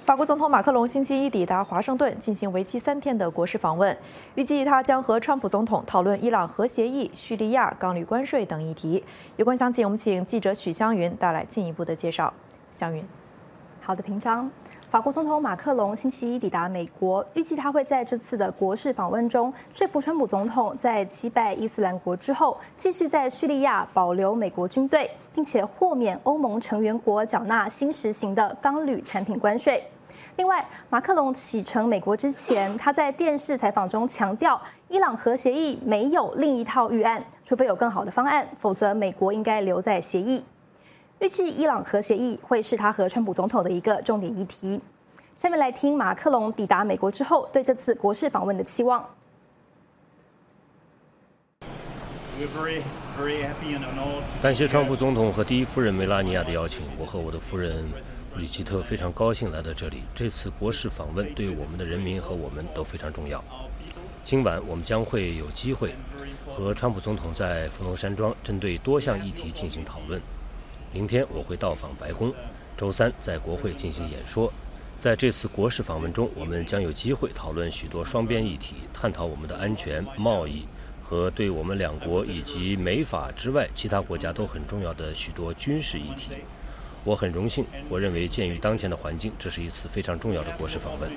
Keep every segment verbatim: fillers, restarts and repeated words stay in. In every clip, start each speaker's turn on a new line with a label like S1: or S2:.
S1: 法国总统马克龙星期一抵达华盛顿，进行为期三天的国事访问。预计他将和川普总统讨论伊朗核协议、叙利亚、钢铝关税等议题。有关详情，我们请记者许湘云带来进一步的介绍。湘云，
S2: 好的，平章。法国总统马克龙星期一抵达美国，预计他会在这次的国事访问中说服川普总统，在击败伊斯兰国之后，继续在叙利亚保留美国军队，并且豁免欧盟成员国缴纳新实行的钢铝产品关税。另外，马克龙启程美国之前，他在电视采访中强调，伊朗核协议没有另一套预案，除非有更好的方案，否则美国应该留在协议。预计伊朗核协议会是他和川普总统的一个重点议题。下面来听马克龙抵达美国之后对这次国事访问的期望。
S3: 感谢川普总统和第一夫人梅拉尼亚的邀请，我和我的夫人布里吉特非常高兴来到这里。这次国事访问对我们的人民和我们都非常重要。今晚我们将会有机会和川普总统在佛罗山庄针对多项议题进行讨论。明天我会到访白宫，周三在国会进行演说。在这次国事访问中，我们将有机会讨论许多双边议题，探讨我们的安全、贸易和对我们两国以及美法之外其他国家都很重要的许多军事议题。我很荣幸，我认为鉴于当前的环境，这是一次非常重要的国事访问。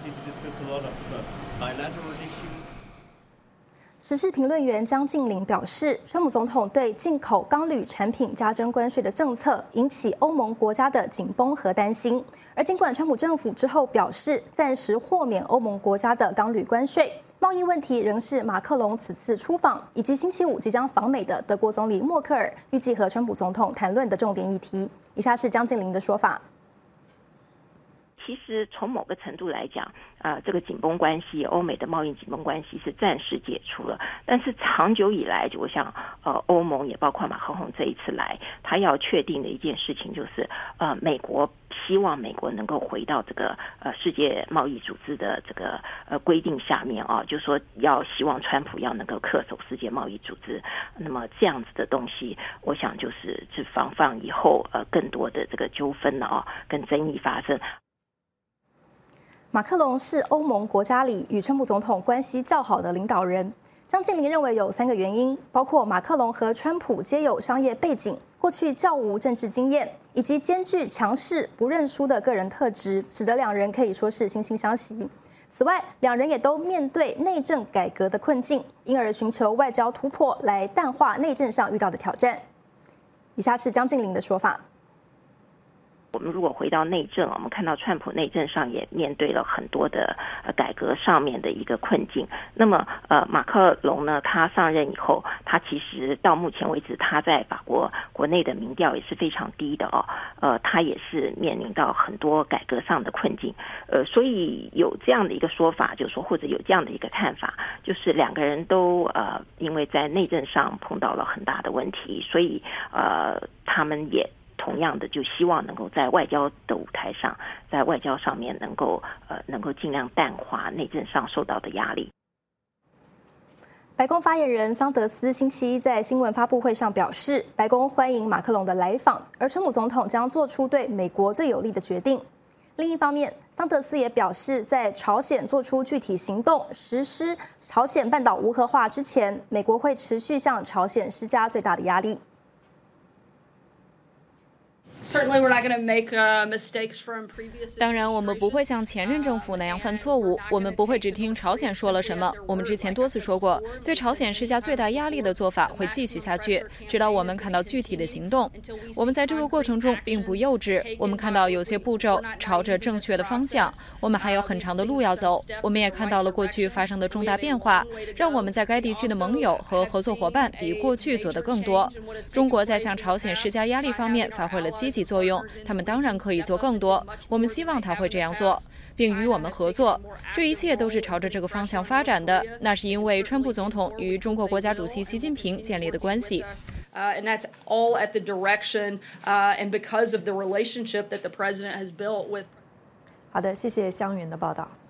S2: 时事评论员江敬林表示，川普总统对进口钢铝产品加征关税的政策引起欧盟国家的紧绷和担心。而尽管川普政府之后表示暂时豁免欧盟国家的钢铝关税，贸易问题仍是马克龙此次出访以及星期五即将访美的德国总理默克尔预计和川普总统谈论的重点议题。以下是江敬林的说法。
S4: 其实从某个程度来讲，呃，这个紧绷关系，欧美的贸易紧绷关系是暂时解除了，但是长久以来，就我想，呃，欧盟也包括马克龙这一次来，他要确定的一件事情就是，呃，美国希望美国能够回到这个呃世界贸易组织的这个呃规定下面啊，就是说要希望川普要能够恪守世界贸易组织，那么这样子的东西，我想就是是防范以后呃更多的这个纠纷了啊，跟争议发生。
S2: 马克龙是欧盟国家里与川普总统关系较好的领导人。江敬林认为有三个原因，包括马克龙和川普皆有商业背景，过去较无政治经验，以及兼具强势不认输的个人特质，使得两人可以说是惺惺相惜。此外，两人也都面对内政改革的困境，因而寻求外交突破来淡化内政上遇到的挑战。以下是江敬林的说法。
S4: 我们如果回到内政，我们看到川普内政上也面对了很多的呃改革上面的一个困境。那么呃，马克龙呢，他上任以后，他其实到目前为止，他在法国国内的民调也是非常低的哦。呃，他也是面临到很多改革上的困境。呃，所以有这样的一个说法，就是说或者有这样的一个看法，就是两个人都呃因为在内政上碰到了很大的问题，所以呃他们也。同样的，就希望能够在外交的舞台上，在外交上面能够呃能够尽量淡化内政上受到的压力。
S2: 白宫发言人桑德斯星期一在新闻发布会上表示，白宫欢迎马克龙的来访，而川普总统将做出对美国最有利的决定。另一方面，桑德斯也表示，在朝鲜做出具体行动、实施朝鲜半岛无核化之前，美国会持续向朝鲜施加最大的压力。
S5: 当然，我们不会像前任政府那样犯错误。我们不会只听朝鲜说了什么。我们之前多次说过，对朝鲜施加最大压力的做法会继续下去，直到我们看到具体的行动。我们在这个过程中并不幼稚。我们看到有些步骤朝着正确的方向，我们还有很长的路要走。我们也看到了过去发生的重大变化，让我们在该地区的盟友和合作伙伴比过去做得更多。中国在向朝鲜施加压力方面发挥了积极作用，他们当然可以做更多，我们希望他会这样做，并与我们合作。这一切都是朝着这个方向发展的，那是因为川普总统与中国国家主席习近平建立的关系。
S6: Uh, and that's all at the direction uh, and because of the relationship that the president has built with.
S1: 好的，谢谢湘云的报道。